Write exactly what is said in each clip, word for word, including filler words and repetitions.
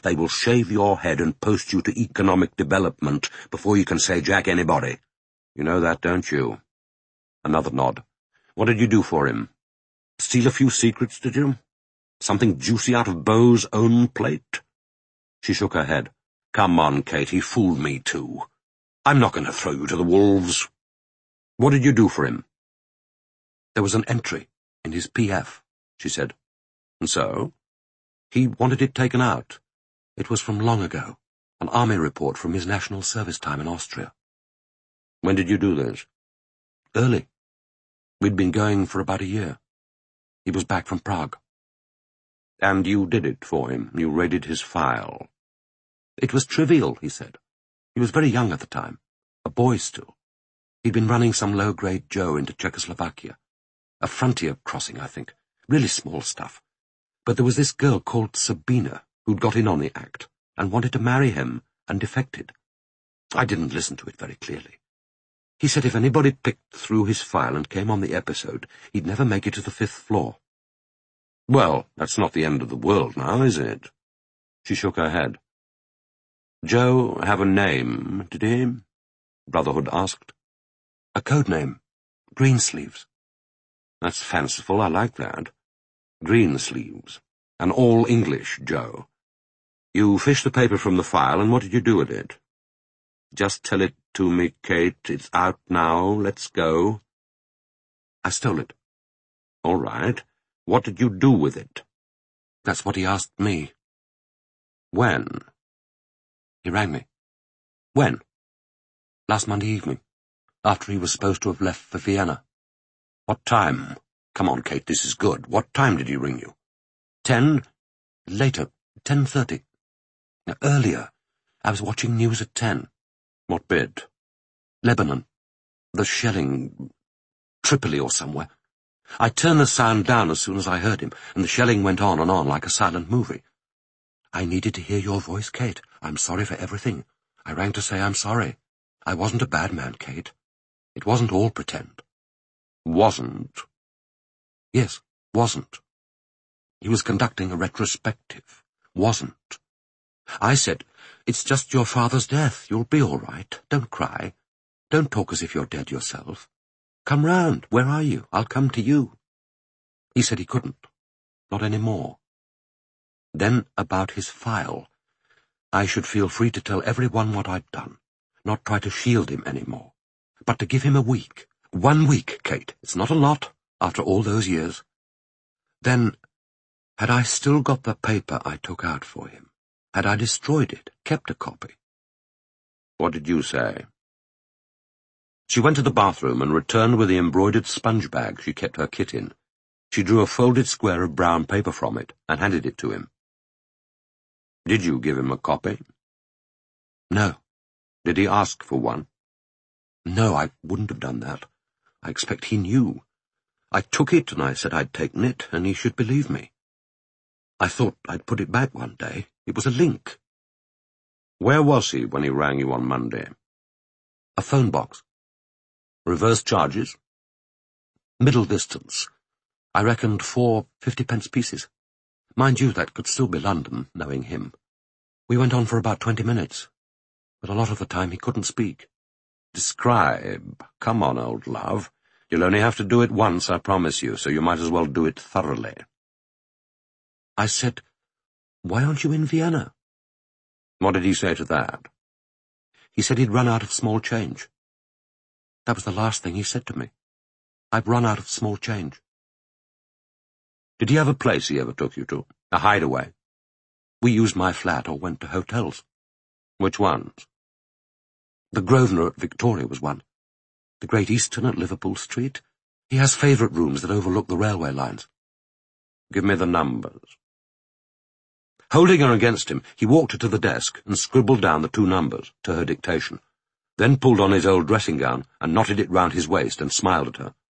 they will shave your head and post you to economic development before you can say jack anybody. You know that, don't you?" Another nod. "What did you do for him? Steal a few secrets, did you? Something juicy out of Beau's own plate?" She shook her head. "Come on, Kate, he fooled me too. I'm not going to throw you to the wolves. What did you do for him?" "There was an entry in his P F, she said. "And so?" "He wanted it taken out. It was from long ago, an army report from his national service time in Austria." "When did you do this?" "Early. We'd been going for about a year. He was back from Prague." "And you did it for him? You raided his file?" "It was trivial," he said. "He was very young at the time, a boy still. He'd been running some low-grade Joe into Czechoslovakia. A frontier crossing, I think. Really small stuff. But there was this girl called Sabina who'd got in on the act and wanted to marry him and defected. I didn't listen to it very clearly. He said if anybody picked through his file and came on the episode, he'd never make it to the fifth floor." "Well, that's not the end of the world now, is it?" She shook her head. "Joe have a name, did he?" Brotherhood asked. "A code name. Greensleeves." "That's fanciful, I like that. Greensleeves. An all-English Joe. You fished the paper from the file, and what did you do with it?" "Just tell it to me, Kate. It's out now. Let's go." "I stole it." "All right. What did you do with it?" "That's what he asked me." "When?" "He rang me." "When?" "Last Monday evening, after he was supposed to have left for Vienna." "What time? Come on, Kate, this is good. What time did he ring you?" Ten? Later, ten thirty. Earlier. I was watching news at ten. "What bit?" "Lebanon. The shelling. Tripoli or somewhere. I turned the sound down as soon as I heard him, and the shelling went on and on like a silent movie. I needed to hear your voice, Kate. I'm sorry for everything. I rang to say I'm sorry. I wasn't a bad man, Kate. It wasn't all pretend." "Wasn't?" "Yes, wasn't. He was conducting a retrospective. Wasn't. I said, it's just your father's death. You'll be all right. Don't cry. Don't talk as if you're dead yourself. Come round. Where are you? I'll come to you." He said he couldn't. Not any more. Then about his file. I should feel free to tell everyone what I'd done, not try to shield him any more, but to give him a week. One week, Kate. It's not a lot, after all those years. Then, had I still got the paper I took out for him? Had I destroyed it, kept a copy? "What did you say?" She went to the bathroom and returned with the embroidered sponge bag she kept her kit in. She drew a folded square of brown paper from it and handed it to him. "Did you give him a copy?" "No." "Did he ask for one?" "No, I wouldn't have done that. I expect he knew. I took it and I said I'd taken it, and he should believe me. I thought I'd put it back one day. It was a link." "Where was he when he rang you on Monday?" "A phone box." "Reverse charges?" "Middle distance. I reckoned four fifty-pence pieces. Mind you, that could still be London, knowing him. We went on for about twenty minutes, but a lot of the time he couldn't speak." "Describe. Come on, old love. You'll only have to do it once, I promise you, so you might as well do it thoroughly." I said, "Why aren't you in Vienna?" "What did he say to that?" "He said he'd run out of small change. That was the last thing he said to me. I've run out of small change." "Did he have a place he ever took you to? A hideaway?" "We used my flat or went to hotels." "Which ones?" "The Grosvenor at Victoria was one. The Great Eastern at Liverpool Street. He has favourite rooms that overlook the railway lines." "Give me the numbers." Holding her against him, he walked her to the desk and scribbled down the two numbers to her dictation, then pulled on his old dressing gown and knotted it round his waist and smiled at her.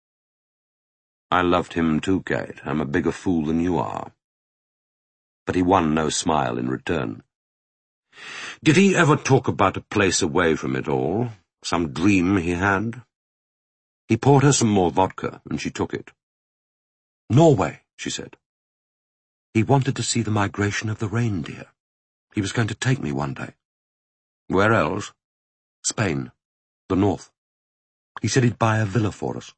"I loved him too, Kate. I'm a bigger fool than you are." But he won no smile in return. "Did he ever talk about a place away from it all? Some dream he had?" He poured her some more vodka, and she took it. "Norway," she said. He wanted to see the migration of the reindeer. He was going to take me one day. Where else? Spain. The north. He said he'd buy a villa for us.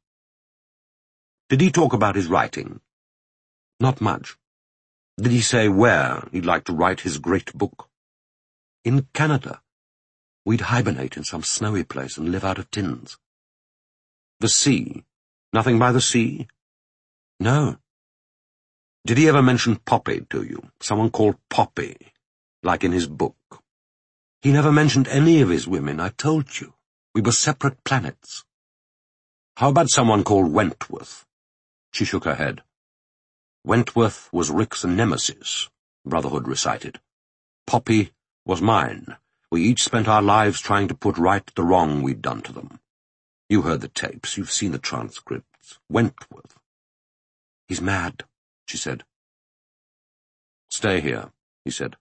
Did he talk about his writing? Not much. Did he say where he'd like to write his great book? In Canada. We'd hibernate in some snowy place and live out of tins. The sea? Nothing by the sea? No. Did he ever mention Poppy to you? Someone called Poppy, like in his book? He never mentioned any of his women, I told you. We were separate planets. How about someone called Wentworth? She shook her head. Wentworth was Rick's nemesis, Brotherhood recited. Poppy was mine. We each spent our lives trying to put right the wrong we'd done to them. You heard the tapes, you've seen the transcripts. Wentworth. He's mad, she said. Stay here, he said.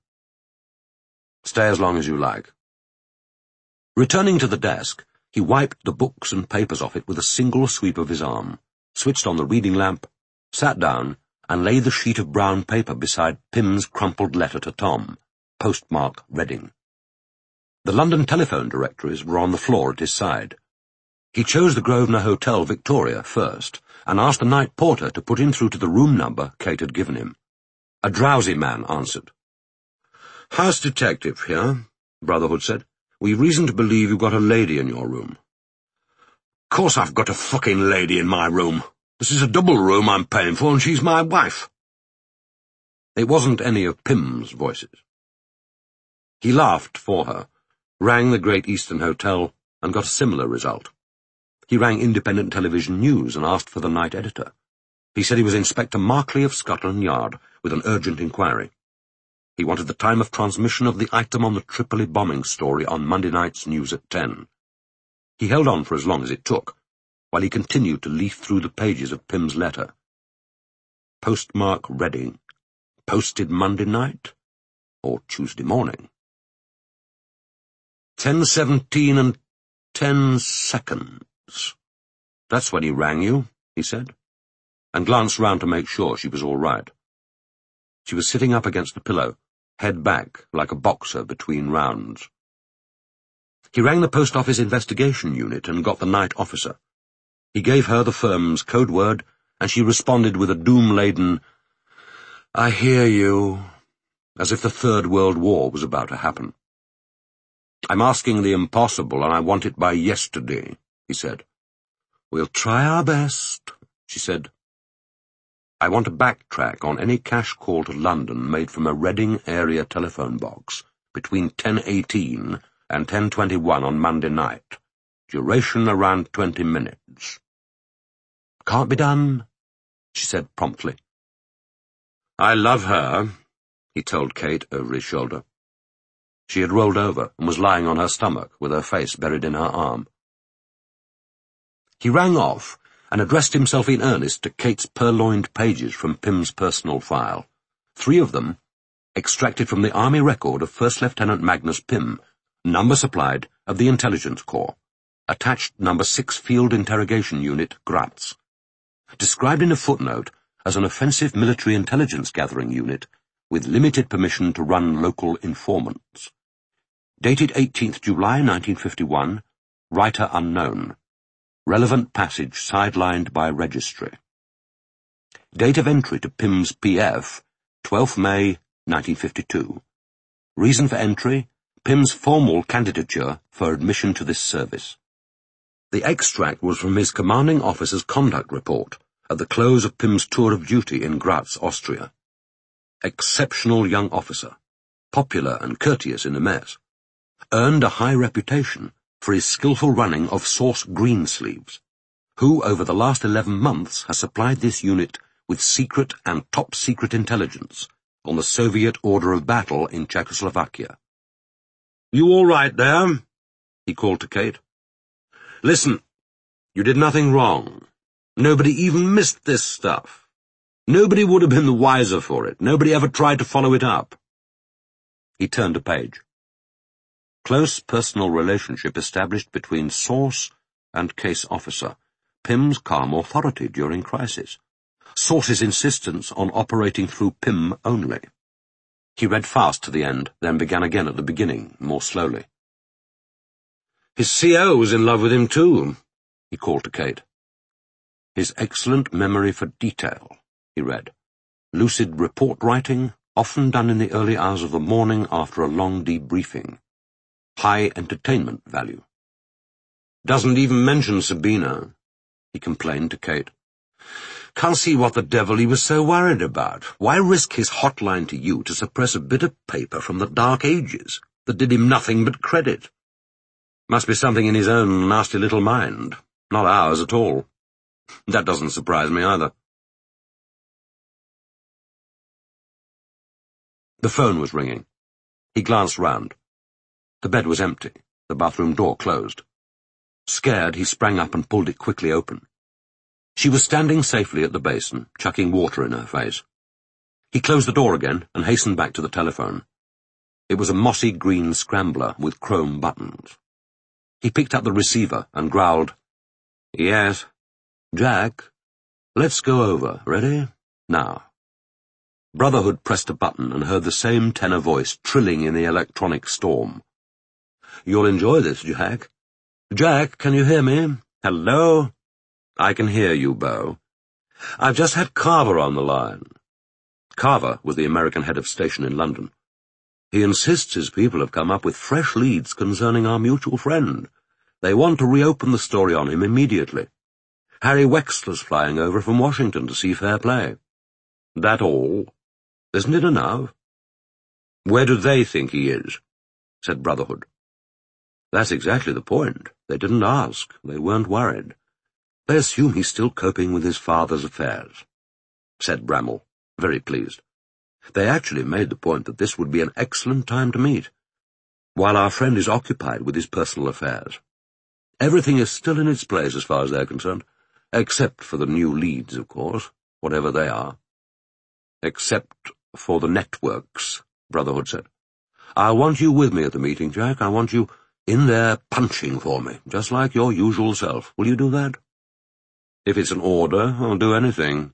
Stay as long as you like. Returning to the desk, he wiped the books and papers off it with a single sweep of his arm, switched on the reading lamp, sat down, and laid the sheet of brown paper beside Pym's crumpled letter to Tom, postmark Reading. The London telephone directories were on the floor at his side. He chose the Grosvenor Hotel Victoria first, and asked the night porter to put him through to the room number Kate had given him. A drowsy man answered. House detective here, Brotherhood said. We've reason to believe you've got a lady in your room. Course I've got a fucking lady in my room. This is a double room I'm paying for, and she's my wife. It wasn't any of Pym's voices. He laughed for her, rang the Great Eastern Hotel, and got a similar result. He rang Independent Television News and asked for the night editor. He said he was Inspector Markley of Scotland Yard, with an urgent inquiry. He wanted the time of transmission of the item on the Tripoli bombing story on Monday night's news at ten. He held on for as long as it took, while he continued to leaf through the pages of Pym's letter. Postmark Reading. Posted Monday night? Or Tuesday morning? Ten seventeen and ten seconds. That's when he rang you, he said, and glanced round to make sure she was all right. She was sitting up against the pillow, head back like a boxer between rounds. He rang the Post Office Investigation Unit and got the night officer. He gave her the firm's code word, and she responded with a doom-laden, I hear you, as if the Third World War was about to happen. I'm asking the impossible, and I want it by yesterday, he said. We'll try our best, she said. I want a backtrack on any cash call to London made from a Reading area telephone box between ten eighteen and ten twenty-one on Monday night. Duration around twenty minutes. Can't be done, she said promptly. I love her, he told Kate over his shoulder. She had rolled over and was lying on her stomach with her face buried in her arm. He rang off and addressed himself in earnest to Kate's purloined pages from Pym's personal file, three of them extracted from the Army record of First Lieutenant Magnus Pym, number supplied of the Intelligence Corps, attached number six Field Interrogation Unit, Graz, described in a footnote as an offensive military intelligence gathering unit with limited permission to run local informants. Dated eighteenth July nineteen fifty-one, writer unknown. Relevant passage sidelined by registry. Date of entry to Pym's P F, twelfth May nineteen fifty-two. Reason for entry, Pym's formal candidature for admission to this service. The extract was from his commanding officer's conduct report at the close of Pym's tour of duty in Graz, Austria. Exceptional young officer, popular and courteous in the mess, earned a high reputation for his skillful running of Source Greensleeves, who over the last eleven months has supplied this unit with secret and top-secret intelligence on the Soviet order of battle in Czechoslovakia. You all right there? He called to Kate. Listen, you did nothing wrong. Nobody even missed this stuff. Nobody would have been the wiser for it. Nobody ever tried to follow it up. He turned a page. Close personal relationship established between source and case officer. Pym's calm authority during crisis. Source's insistence on operating through Pym only. He read fast to the end, then began again at the beginning, more slowly. "His C O was in love with him too," he called to Kate. "His excellent memory for detail," he read. "Lucid report writing, often done in the early hours of the morning after a long debriefing. High entertainment value. Doesn't even mention Sabina," he complained to Kate. "Can't see what the devil he was so worried about. Why risk his hotline to you to suppress a bit of paper from the Dark Ages that did him nothing but credit? Must be something in his own nasty little mind, not ours at all. That doesn't surprise me either." The phone was ringing. He glanced round. The bed was empty, the bathroom door closed. Scared, he sprang up and pulled it quickly open. She was standing safely at the basin, chucking water in her face. He closed the door again and hastened back to the telephone. It was a mossy green scrambler with chrome buttons. He picked up the receiver and growled, "Yes, Jack, let's go over. Ready? Now." Brotherhood pressed a button and heard the same tenor voice trilling in the electronic storm. "You'll enjoy this, Jack. Jack, can you hear me? Hello? I can hear you, Bo. I've just had Carver on the line." Carver was the American head of station in London. "He insists his people have come up with fresh leads concerning our mutual friend. They want to reopen the story on him immediately. Harry Wexler's flying over from Washington to see fair play." "That all? Isn't it enough?" "Where do they think he is?" said Brotherhood. "That's exactly the point. They didn't ask. They weren't worried. They assume he's still coping with his father's affairs," said Bramall, very pleased. "They actually made the point that this would be an excellent time to meet, while our friend is occupied with his personal affairs. Everything is still in its place as far as they're concerned, except for the new leads, of course, whatever they are." "Except for the networks," Brotherhood said. "I want you with me at the meeting, Jack. I want you in there punching for me, just like your usual self. Will you do that?" "If it's an order, I'll do anything."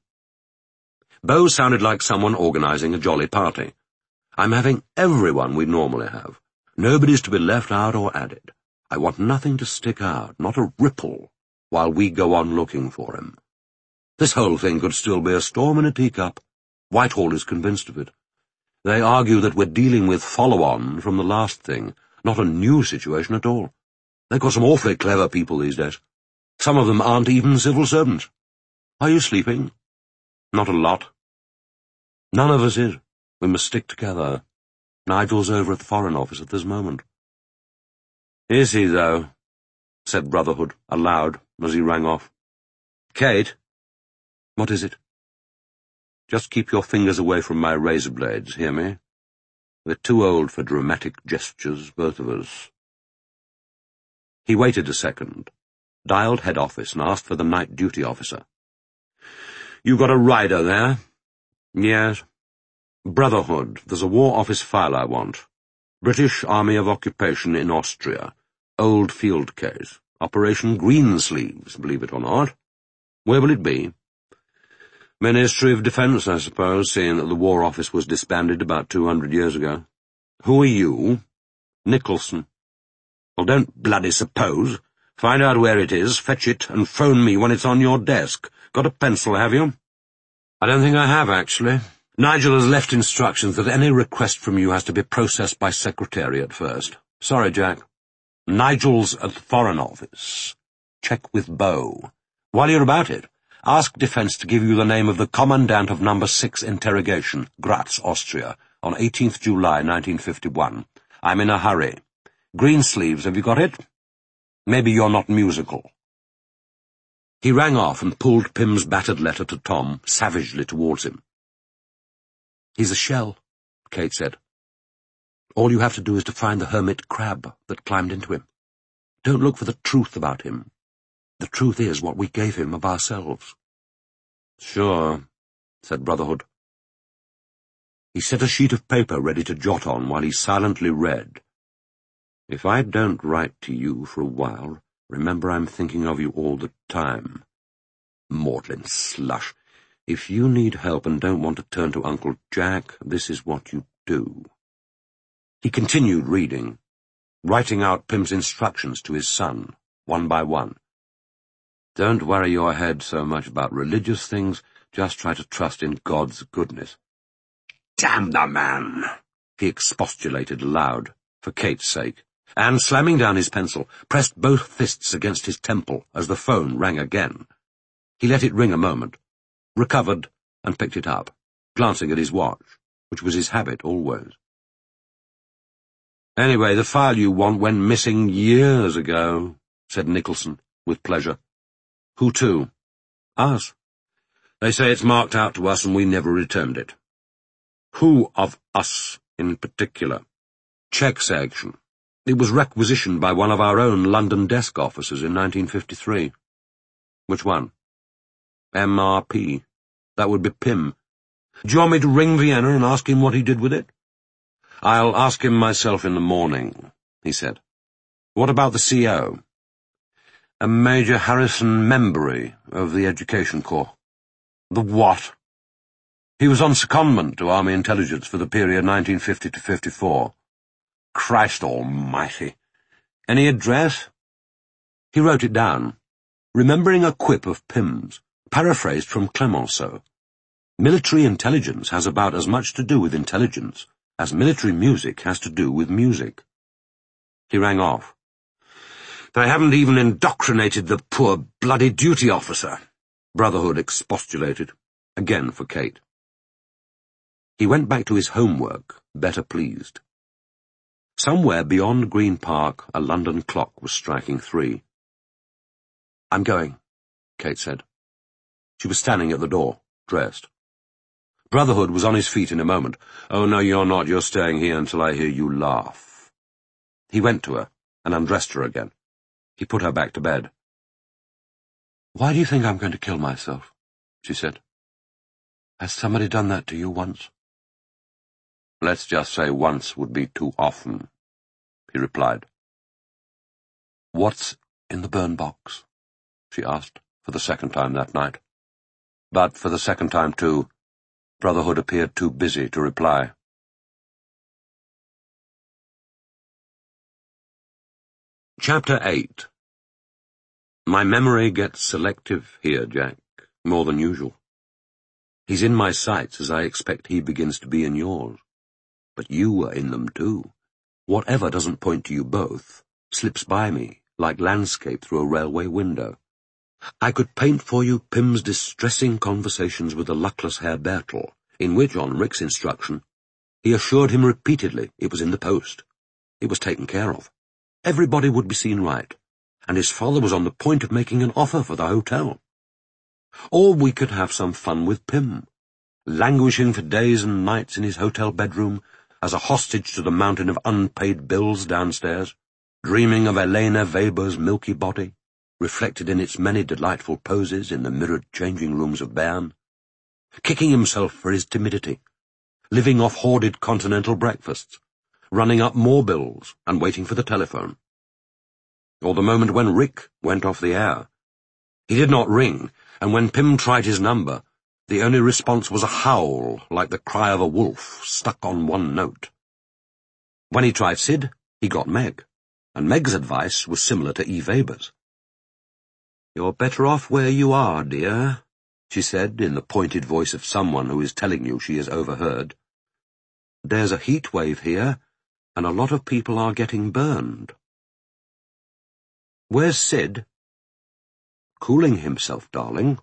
Bo sounded like someone organizing a jolly party. "I'm having everyone we normally have. Nobody's to be left out or added. I want nothing to stick out, not a ripple, while we go on looking for him. This whole thing could still be a storm in a teacup. Whitehall is convinced of it. They argue that we're dealing with follow-on from the last thing, not a new situation at all. They've got some awfully clever people these days. Some of them aren't even civil servants. Are you sleeping?" "Not a lot." "None of us is. We must stick together. Nigel's over at the Foreign Office at this moment." "Is he, though?" said Brotherhood, aloud, as he rang off. "Kate?" "What is it?" "Just keep your fingers away from my razor blades, hear me? We're too old for dramatic gestures, both of us." He waited a second, dialed head office and asked for the night duty officer. "You got a rider there?" "Yes." "Brotherhood, there's a War Office file I want. British Army of Occupation in Austria. Old field case. Operation Greensleeves, believe it or not. Where will it be?" "Ministry of Defence, I suppose, seeing that the War Office was disbanded about two hundred years ago." "Who are you?" "Nicholson." "Well, don't bloody suppose. Find out where it is, fetch it, and phone me when it's on your desk. Got a pencil, have you?" "I don't think I have, actually. Nigel has left instructions that any request from you has to be processed by Secretariat first. Sorry, Jack. Nigel's at the Foreign Office. Check with Bo. While you're about it, ask Defence to give you the name of the Commandant of Number six Interrogation, Graz, Austria, on eighteenth July nineteen fifty-one. I'm in a hurry. Greensleeves, have you got it? Maybe you're not musical." He rang off and pulled Pym's battered letter to Tom savagely towards him. "He's a shell," Kate said. "All you have to do is to find the hermit crab that climbed into him. Don't look for the truth about him. The truth is what we gave him of ourselves." "Sure," said Brotherhood. He set a sheet of paper ready to jot on while he silently read. "If I don't write to you for a while, remember I'm thinking of you all the time. Maudlin slush. If you need help and don't want to turn to Uncle Jack, this is what you do. He continued reading, writing out Pym's instructions to his son, one by one. Don't worry your head so much about religious things, just try to trust in God's goodness. Damn the man! He expostulated aloud, for Kate's sake, and, slamming down his pencil, pressed both fists against his temple as the phone rang again. He let it ring a moment, recovered, and picked it up, glancing at his watch, which was his habit always. Anyway, the file you want went missing years ago, said Nicholson, with pleasure. Who to? Us. They say it's marked out to us and we never returned it. Who of us in particular? Check section. It was requisitioned by one of our own London desk officers in nineteen fifty-three. Which one? M R P. That would be Pym. Do you want me to ring Vienna and ask him what he did with it? I'll ask him myself in the morning, he said. What about the C O? A Major Harrison Membury of the Education Corps. The what? He was on secondment to Army Intelligence for the period nineteen fifty to fifty-four. Christ almighty. Any address? He wrote it down, remembering a quip of Pym's, paraphrased from Clemenceau. Military intelligence has about as much to do with intelligence as military music has to do with music. He rang off. They haven't even indoctrinated the poor bloody duty officer, Brotherhood expostulated, again for Kate. He went back to his homework, better pleased. Somewhere beyond Green Park, a London clock was striking three. I'm going, Kate said. She was standing at the door, dressed. Brotherhood was on his feet in a moment. Oh, no, you're not. You're staying here until I hear you laugh. He went to her and undressed her again. He put her back to bed. Why do you think I'm going to kill myself? She said. Has somebody done that to you once? Let's just say once would be too often, he replied. What's in the burn box? She asked, for the second time that night. But for the second time, too, Brotherhood appeared too busy to reply. Chapter eight. My memory gets selective here, Jack, more than usual. He's in my sights as I expect he begins to be in yours. But you are in them too. Whatever doesn't point to you both slips by me, like landscape through a railway window. I could paint for you Pym's distressing conversations with the luckless Herr Bertel, in which, on Rick's instruction, he assured him repeatedly it was in the post. It was taken care of. Everybody would be seen right, and his father was on the point of making an offer for the hotel. Or we could have some fun with Pym, languishing for days and nights in his hotel bedroom as a hostage to the mountain of unpaid bills downstairs, dreaming of Elena Weber's milky body, reflected in its many delightful poses in the mirrored changing rooms of Bern, kicking himself for his timidity, living off hoarded continental breakfasts, running up more bills and waiting for the telephone. Or the moment when Rick went off the air. He did not ring, and when Pym tried his number, the only response was a howl like the cry of a wolf stuck on one note. When he tried Sid, he got Meg, and Meg's advice was similar to E. Weber's. You're better off where you are, dear, she said in the pointed voice of someone who is telling you she is overheard. There's a heat wave here, and a lot of people are getting burned. Where's Sid? Cooling himself, darling.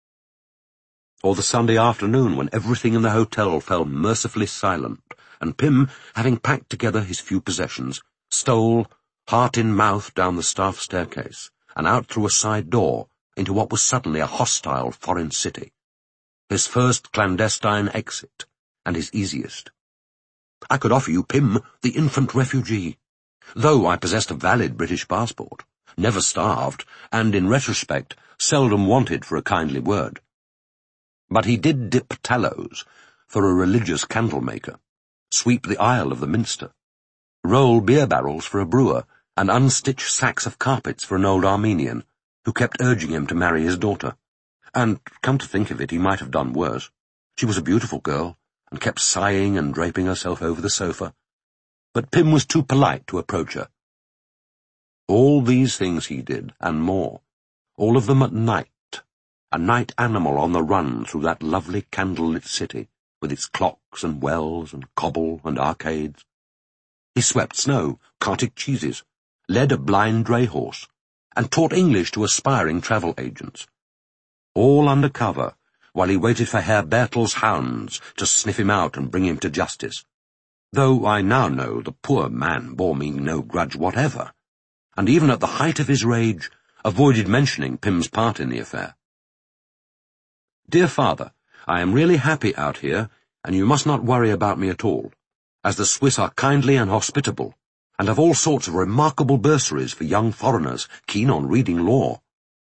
Or the Sunday afternoon when everything in the hotel fell mercifully silent, and Pym, having packed together his few possessions, stole, heart in mouth, down the staff staircase, and out through a side door into what was suddenly a hostile foreign city. His first clandestine exit, and his easiest. I could offer you Pym, the infant refugee, though I possessed a valid British passport, never starved, and, in retrospect, seldom wanted for a kindly word. But he did dip tallows for a religious candlemaker, sweep the aisle of the minster, roll beer barrels for a brewer, and unstitch sacks of carpets for an old Armenian, who kept urging him to marry his daughter. And, come to think of it, he might have done worse. She was a beautiful girl, and kept sighing and draping herself over the sofa, but Pym was too polite to approach her. All these things he did, and more, all of them at night, a night animal on the run through that lovely candlelit city, with its clocks and wells and cobble and arcades. He swept snow, carted cheeses, led a blind dray horse, and taught English to aspiring travel agents. All under cover, while he waited for Herr Bertel's hounds to sniff him out and bring him to justice, though I now know the poor man bore me no grudge whatever, and even at the height of his rage avoided mentioning Pym's part in the affair. Dear Father, I am really happy out here, and you must not worry about me at all, as the Swiss are kindly and hospitable, and have all sorts of remarkable bursaries for young foreigners keen on reading law.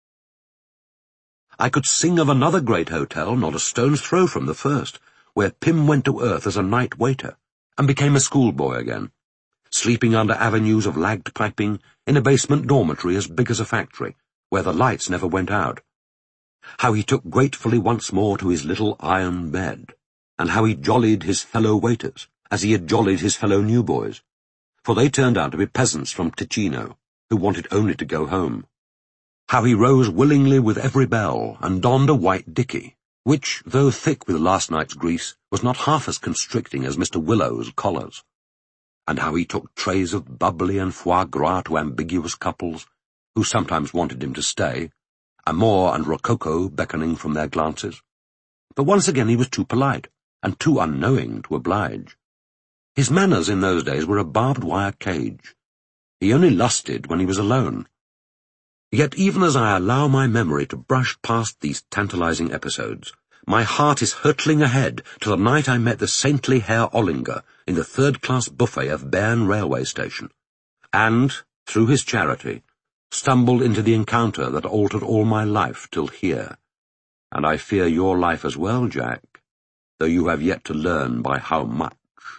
I could sing of another great hotel not a stone's throw from the first, where Pym went to earth as a night waiter, and became a schoolboy again, sleeping under avenues of lagged piping in a basement dormitory as big as a factory, where the lights never went out. How he took gratefully once more to his little iron bed, and how he jollied his fellow waiters, as he had jollied his fellow newboys, for they turned out to be peasants from Ticino, who wanted only to go home. How he rose willingly with every bell, and donned a white dicky, which, though thick with last night's grease, was not half as constricting as Mister Willow's collars. And how he took trays of bubbly and foie gras to ambiguous couples, who sometimes wanted him to stay, Amour and Rococo beckoning from their glances. But once again he was too polite, and too unknowing to oblige. His manners in those days were a barbed wire cage. He only lusted when he was alone. Yet even as I allow my memory to brush past these tantalizing episodes, my heart is hurtling ahead to the night I met the saintly Herr Ollinger in the third-class buffet of Bern railway station, and, through his charity, stumbled into the encounter that altered all my life till here, and I fear your life as well, Jack, though you have yet to learn by how much.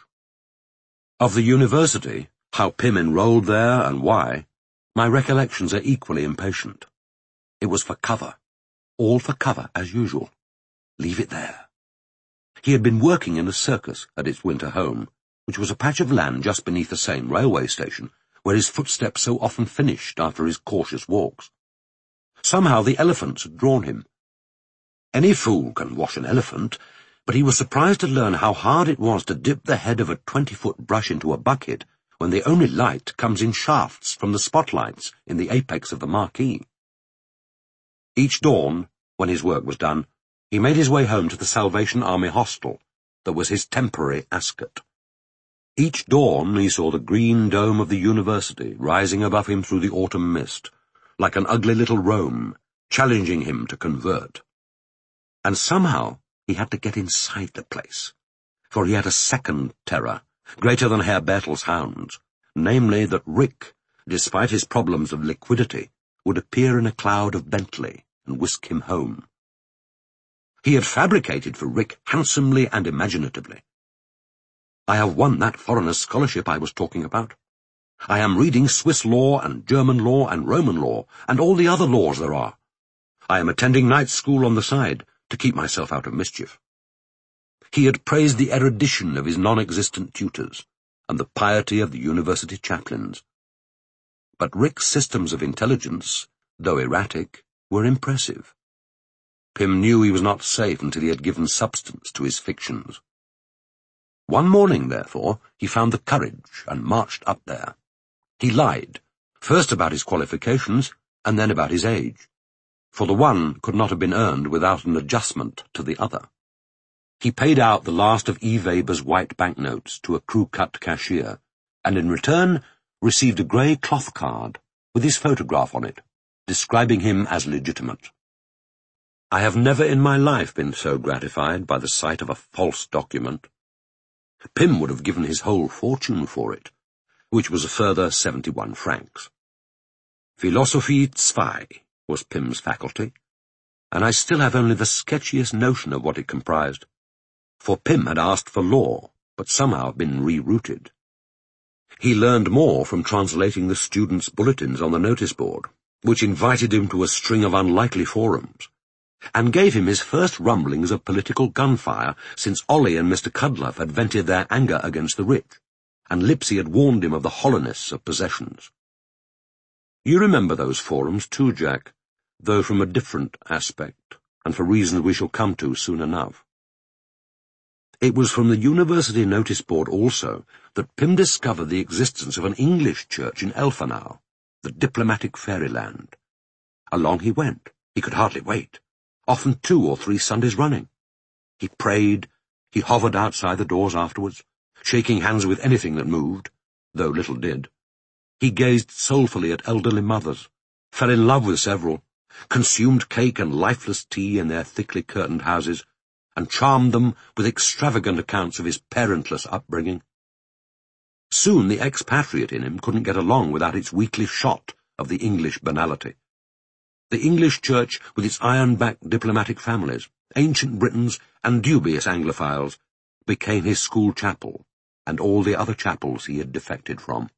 Of the university, how Pym enrolled there and why, my recollections are equally impatient. It was for cover, all for cover as usual. Leave it there. He had been working in a circus at its winter home, which was a patch of land just beneath the same railway station, where his footsteps so often finished after his cautious walks. Somehow the elephants had drawn him. Any fool can wash an elephant, but he was surprised to learn how hard it was to dip the head of a twenty-foot brush into a bucket when the only light comes in shafts from the spotlights in the apex of the marquee. Each dawn, when his work was done, he made his way home to the Salvation Army hostel that was his temporary Ascot. Each dawn he saw the green dome of the university rising above him through the autumn mist, like an ugly little Rome, challenging him to convert. And somehow he had to get inside the place, for he had a second terror, greater than Herr Bertel's hounds, namely that Rick, despite his problems of liquidity, would appear in a cloud of Bentley and whisk him home. He had fabricated for Rick handsomely and imaginatively. I have won that foreigner's scholarship I was talking about. I am reading Swiss law and German law and Roman law and all the other laws there are. I am attending night school on the side to keep myself out of mischief. He had praised the erudition of his non-existent tutors and the piety of the university chaplains. But Rick's systems of intelligence, though erratic, were impressive. Pym knew he was not safe until he had given substance to his fictions. One morning, therefore, he found the courage and marched up there. He lied, first about his qualifications and then about his age, for the one could not have been earned without an adjustment to the other. He paid out the last of E. Weber's white banknotes to a crew-cut cashier, and in return received a grey cloth card with his photograph on it, describing him as legitimate. I have never in my life been so gratified by the sight of a false document. Pym would have given his whole fortune for it, which was a further seventy-one francs. Philosophie zwei was Pym's faculty, and I still have only the sketchiest notion of what it comprised, for Pym had asked for law, but somehow been rerouted. He learned more from translating the students' bulletins on the notice board, which invited him to a string of unlikely forums, and gave him his first rumblings of political gunfire since Ollie and Mister Cudliffe had vented their anger against the rich, and Lipsey had warned him of the hollowness of possessions. You remember those forums too, Jack, though from a different aspect, and for reasons we shall come to soon enough. It was from the university notice board also that Pym discovered the existence of an English church in Elfanau, the diplomatic fairyland. Along he went. He could hardly wait. Often two or three Sundays running. He prayed. He hovered outside the doors afterwards, shaking hands with anything that moved, though little did. He gazed soulfully at elderly mothers, fell in love with several, consumed cake and lifeless tea in their thickly curtained houses, and charmed them with extravagant accounts of his parentless upbringing. Soon the expatriate in him couldn't get along without its weekly shot of the English banality. The English church, with its iron-backed diplomatic families, ancient Britons and dubious Anglophiles, became his school chapel, and all the other chapels he had defected from.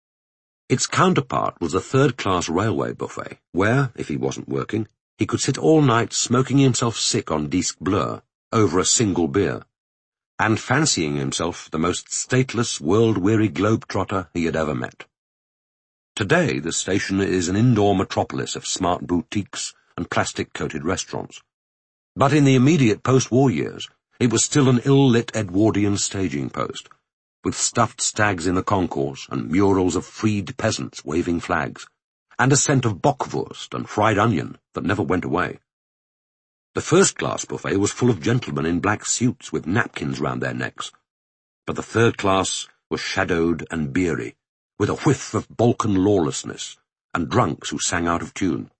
Its counterpart was a third-class railway buffet, where, if he wasn't working, he could sit all night smoking himself sick on disque bleu over a single beer, and fancying himself the most stateless, world-weary globe-trotter he had ever met. Today the station is an indoor metropolis of smart boutiques and plastic-coated restaurants. But in the immediate post-war years, it was still an ill-lit Edwardian staging post, with stuffed stags in the concourse and murals of freed peasants waving flags, and a scent of bockwurst and fried onion that never went away. The first-class buffet was full of gentlemen in black suits with napkins round their necks, but the third class was shadowed and beery, with a whiff of Balkan lawlessness, and drunks who sang out of tune.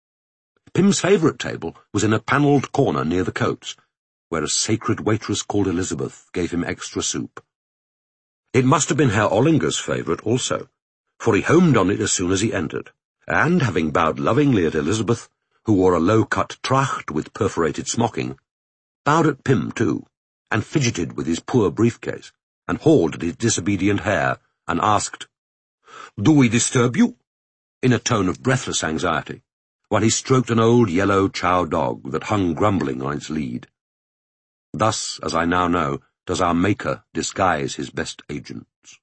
Pym's favourite table was in a panelled corner near the coats, where a sacred waitress called Elizabeth gave him extra soup. It must have been Herr Ollinger's favourite also, for he homed on it as soon as he entered, and, having bowed lovingly at Elizabeth, who wore a low-cut tracht with perforated smocking, bowed at Pym too, and fidgeted with his poor briefcase, and hauled at his disobedient hair, and asked, "Do we disturb you?" in a tone of breathless anxiety, while he stroked an old yellow chow dog that hung grumbling on its lead. Thus, as I now know, does our Maker disguise his best agents.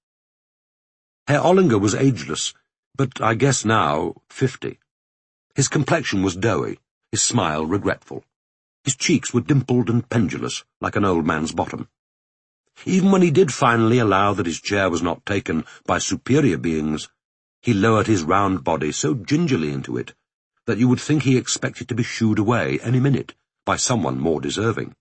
Herr Ollinger was ageless, but I guess now fifty. His complexion was doughy, his smile regretful. His cheeks were dimpled and pendulous, like an old man's bottom. Even when he did finally allow that his chair was not taken by superior beings, he lowered his round body so gingerly into it that you would think he expected to be shooed away any minute by someone more deserving.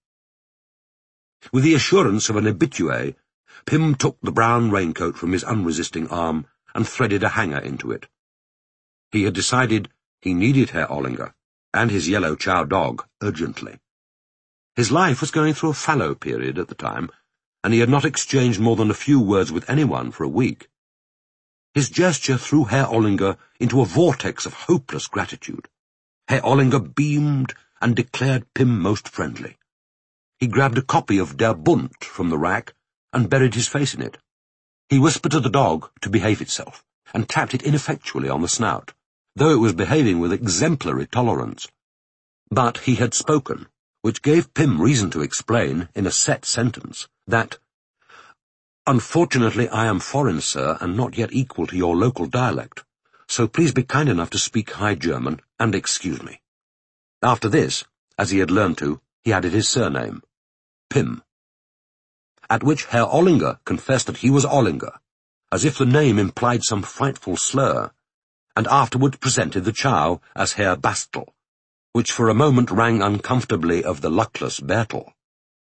With the assurance of an habitué, Pym took the brown raincoat from his unresisting arm and threaded a hanger into it. He had decided he needed Herr Ollinger and his yellow chow dog urgently. His life was going through a fallow period at the time, and he had not exchanged more than a few words with anyone for a week. His gesture threw Herr Ollinger into a vortex of hopeless gratitude. Herr Ollinger beamed and declared Pym most friendly. He grabbed a copy of Der Bund from the rack and buried his face in it. He whispered to the dog to behave itself, and tapped it ineffectually on the snout, though it was behaving with exemplary tolerance. But he had spoken, which gave Pym reason to explain, in a set sentence, that, "Unfortunately I am foreign, sir, and not yet equal to your local dialect, so please be kind enough to speak High German, and excuse me." After this, as he had learned to, he added his surname, Pym. At which Herr Ollinger confessed that he was Ollinger, as if the name implied some frightful slur, and afterward presented the chow as Herr Bastel, which for a moment rang uncomfortably of the luckless Bertel.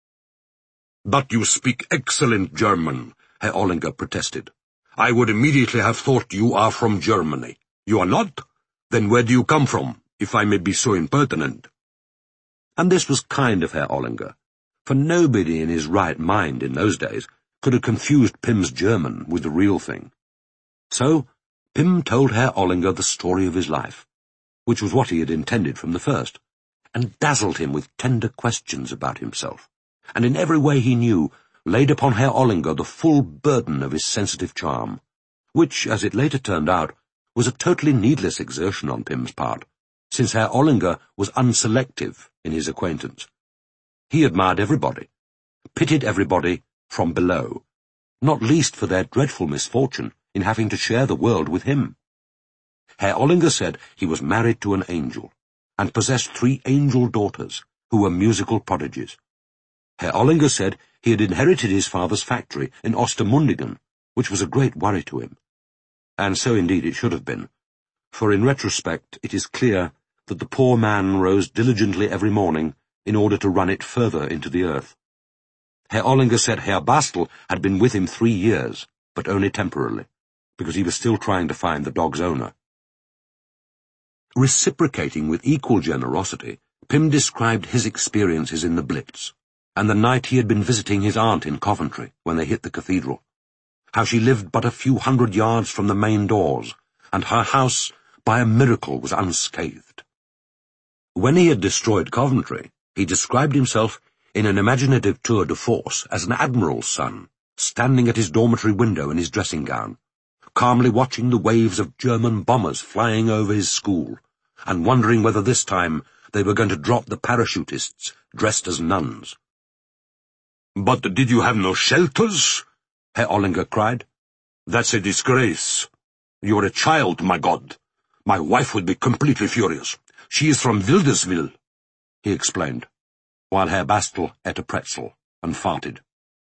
"But you speak excellent German," Herr Ollinger protested. "I would immediately have thought you are from Germany. You are not? Then where do you come from, if I may be so impertinent?" And this was kind of Herr Ollinger, for nobody in his right mind in those days could have confused Pym's German with the real thing. So Pym told Herr Ollinger the story of his life, which was what he had intended from the first, and dazzled him with tender questions about himself, and in every way he knew laid upon Herr Ollinger the full burden of his sensitive charm, which, as it later turned out, was a totally needless exertion on Pym's part, since Herr Ollinger was unselective in his acquaintance. He admired everybody, pitied everybody from below, not least for their dreadful misfortune in having to share the world with him. Herr Ollinger said he was married to an angel, and possessed three angel daughters, who were musical prodigies. Herr Ollinger said he had inherited his father's factory in Ostermundigen, which was a great worry to him. And so indeed it should have been, for in retrospect it is clear that the poor man rose diligently every morning in order to run it further into the earth. Herr Ollinger said Herr Bastel had been with him three years, but only temporarily, because he was still trying to find the dog's owner. Reciprocating with equal generosity, Pym described his experiences in the Blitz, and the night he had been visiting his aunt in Coventry when they hit the cathedral, how she lived but a few hundred yards from the main doors, and her house, by a miracle, was unscathed. When he had destroyed Coventry, he described himself in an imaginative tour de force as an admiral's son, standing at his dormitory window in his dressing gown, calmly watching the waves of German bombers flying over his school, and wondering whether this time they were going to drop the parachutists dressed as nuns. "But did you have no shelters?" Herr Ollinger cried. "That's a disgrace. You're a child, my God. My wife would be completely furious. She is from Wildeswil," he explained, while Herr Bastel ate a pretzel and farted.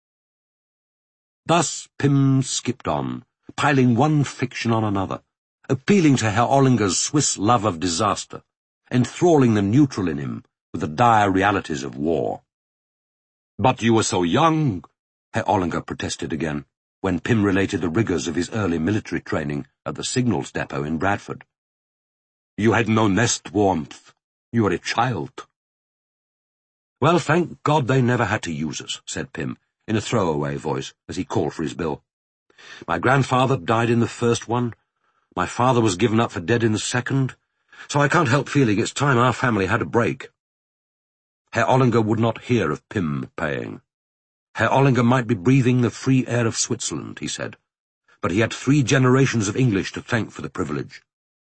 Thus Pym skipped on, piling one fiction on another, appealing to Herr Ollinger's Swiss love of disaster, enthralling the neutral in him with the dire realities of war. "But you were so young," Herr Ollinger protested again, when Pym related the rigours of his early military training at the signals depot in Bradford. "You had no nest warmth. You were a child." "Well, thank God they never had to use us," said Pym, in a throwaway voice, as he called for his bill. "My grandfather died in the first one, my father was given up for dead in the second, so I can't help feeling it's time our family had a break." Herr Ollinger would not hear of Pym paying. Herr Ollinger might be breathing the free air of Switzerland, he said, but he had three generations of English to thank for the privilege.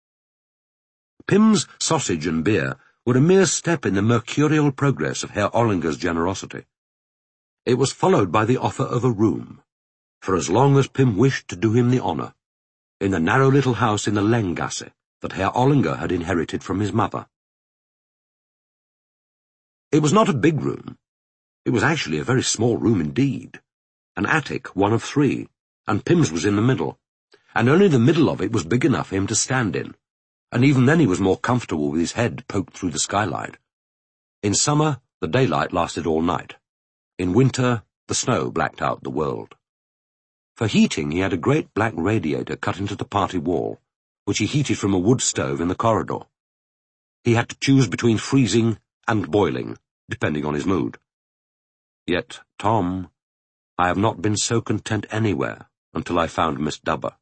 Pym's sausage and beer were a mere step in the mercurial progress of Herr Ollinger's generosity. It was followed by the offer of a room, for as long as Pym wished to do him the honour, in the narrow little house in the Lenggasse that Herr Ollinger had inherited from his mother. It was not a big room. It was actually a very small room indeed, an attic, one of three, and Pym's was in the middle, and only the middle of it was big enough for him to stand in, and even then he was more comfortable with his head poked through the skylight. In summer, the daylight lasted all night. In winter, the snow blacked out the world. For heating, he had a great black radiator cut into the party wall, which he heated from a wood stove in the corridor. He had to choose between freezing and boiling, depending on his mood. Yet, Tom, I have not been so content anywhere until I found Miss Dubber.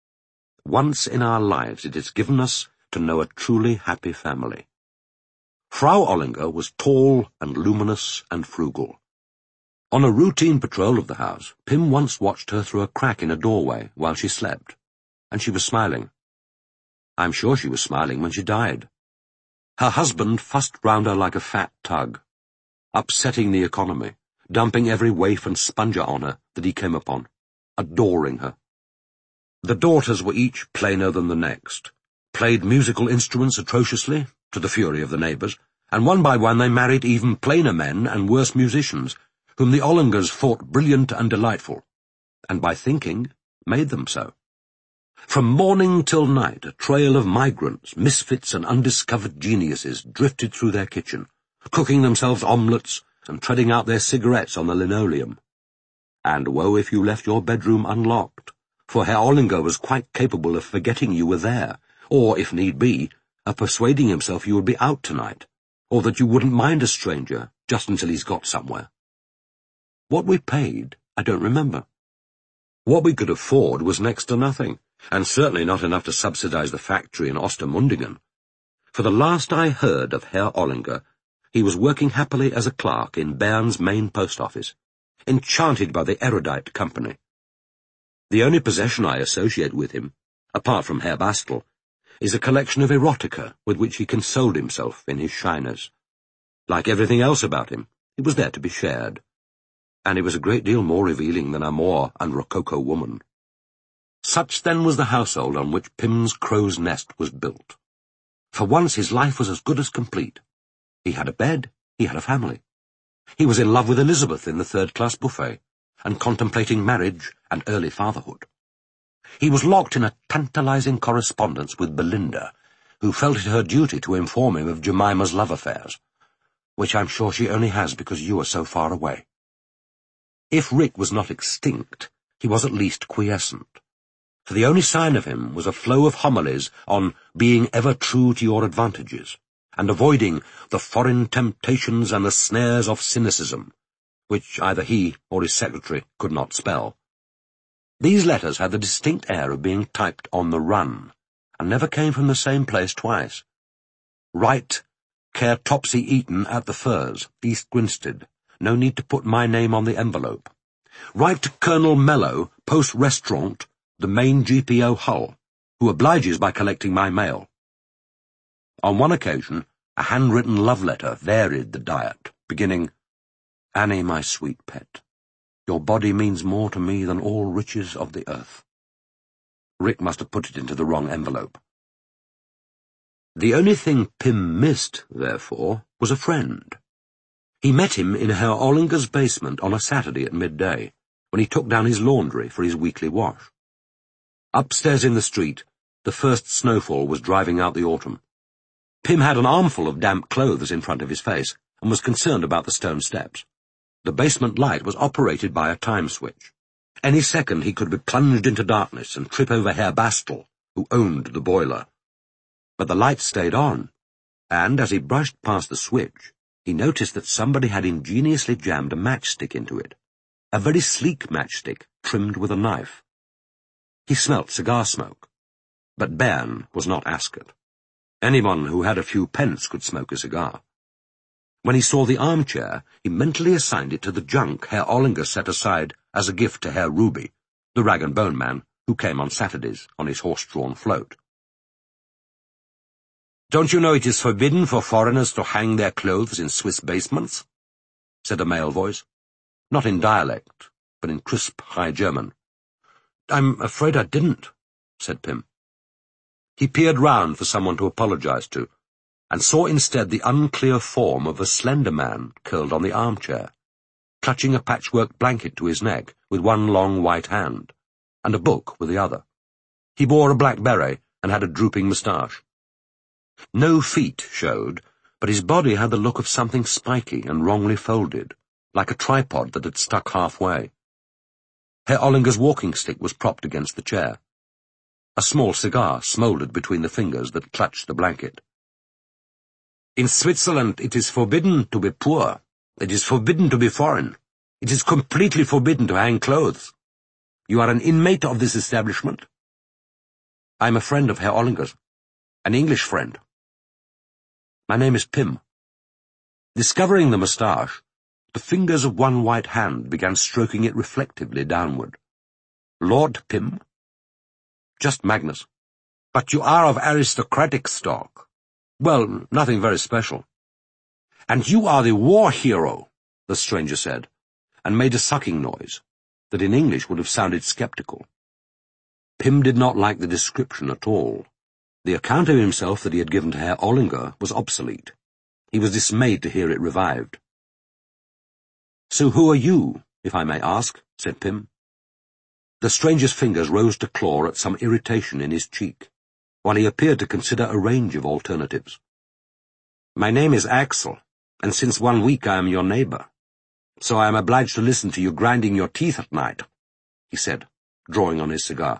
Once in our lives it has given us to know a truly happy family. Frau Ollinger was tall and luminous and frugal. On a routine patrol of the house, Pym once watched her through a crack in a doorway while she slept, and she was smiling. I'm sure she was smiling when she died. Her husband fussed round her like a fat tug, upsetting the economy, dumping every waif and sponger on her that he came upon, adoring her. The daughters were each plainer than the next, played musical instruments atrociously, to the fury of the neighbours, and one by one they married even plainer men and worse musicians, whom the Ollingers thought brilliant and delightful, and by thinking, made them so. From morning till night a trail of migrants, misfits and undiscovered geniuses drifted through their kitchen, cooking themselves omelettes and treading out their cigarettes on the linoleum. And woe if you left your bedroom unlocked, for Herr Ollinger was quite capable of forgetting you were there, or, if need be, of persuading himself you would be out tonight, or that you wouldn't mind a stranger just until he's got somewhere. What we paid, I don't remember. What we could afford was next to nothing, and certainly not enough to subsidize the factory in Ostermundigen. For the last I heard of Herr Ollinger, he was working happily as a clerk in Bern's main post office, enchanted by the erudite company. The only possession I associate with him, apart from Herr Bastel, is a collection of erotica with which he consoled himself in his shyness. Like everything else about him, it was there to be shared. And it was a great deal more revealing than a Moor and Rococo woman. Such then was the household on which Pym's crow's nest was built. For once his life was as good as complete. He had a bed, he had a family. He was in love with Elizabeth in the third-class buffet, and contemplating marriage and early fatherhood. He was locked in a tantalizing correspondence with Belinda, who felt it her duty to inform him of Jemima's love affairs, which I'm sure she only has because you are so far away. If Rick was not extinct, he was at least quiescent, for the only sign of him was a flow of homilies on being ever true to your advantages, and avoiding the foreign temptations and the snares of cynicism, which either he or his secretary could not spell. These letters had the distinct air of being typed on the run, and never came from the same place twice. Write, Care Topsy Eaton at the Firs, East Grinstead. No need to put my name on the envelope. Write to Colonel Mello, Post Restaurant, the main G P O Hull, who obliges by collecting my mail. On one occasion, a handwritten love letter varied the diet, beginning, Annie, my sweet pet, your body means more to me than all riches of the earth. Rick must have put it into the wrong envelope. The only thing Pym missed, therefore, was a friend. He met him in Herr Ollinger's basement on a Saturday at midday, when he took down his laundry for his weekly wash. Upstairs in the street, the first snowfall was driving out the autumn. Pym had an armful of damp clothes in front of his face, and was concerned about the stone steps. The basement light was operated by a time switch. Any second he could be plunged into darkness and trip over Herr Bastel, who owned the boiler. But the light stayed on, and as he brushed past the switch, he noticed that somebody had ingeniously jammed a matchstick into it, a very sleek matchstick trimmed with a knife. He smelt cigar smoke, but Bern was not Ascot. Anyone who had a few pence could smoke a cigar. When he saw the armchair, he mentally assigned it to the junk Herr Ollinger set aside as a gift to Herr Ruby, the rag-and-bone man who came on Saturdays on his horse-drawn float. "Don't you know it is forbidden for foreigners to hang their clothes in Swiss basements?" said a male voice, not in dialect, but in crisp High German. "I'm afraid I didn't," said Pym. He peered round for someone to apologize to, and saw instead the unclear form of a slender man curled on the armchair, clutching a patchwork blanket to his neck with one long white hand, and a book with the other. He bore a black beret and had a drooping moustache. No feet showed, but his body had the look of something spiky and wrongly folded, like a tripod that had stuck halfway. Herr Ollinger's walking stick was propped against the chair. A small cigar smouldered between the fingers that clutched the blanket. "In Switzerland it is forbidden to be poor. It is forbidden to be foreign. It is completely forbidden to hang clothes. You are an inmate of this establishment?" "I am a friend of Herr Ollinger's. An English friend." "My name is Pym." Discovering the moustache, the fingers of one white hand began stroking it reflectively downward. "Lord Pym?" "Just Magnus." "But you are of aristocratic stock." "Well, nothing very special." "And you are the war hero," the stranger said, and made a sucking noise that in English would have sounded sceptical. Pym did not like the description at all. The account of himself that he had given to Herr Ollinger was obsolete. He was dismayed to hear it revived. "So who are you, if I may ask?" said Pym. The stranger's fingers rose to claw at some irritation in his cheek, while he appeared to consider a range of alternatives. "My name is Axel, and since one week I am your neighbour. So I am obliged to listen to you grinding your teeth at night," he said, drawing on his cigar.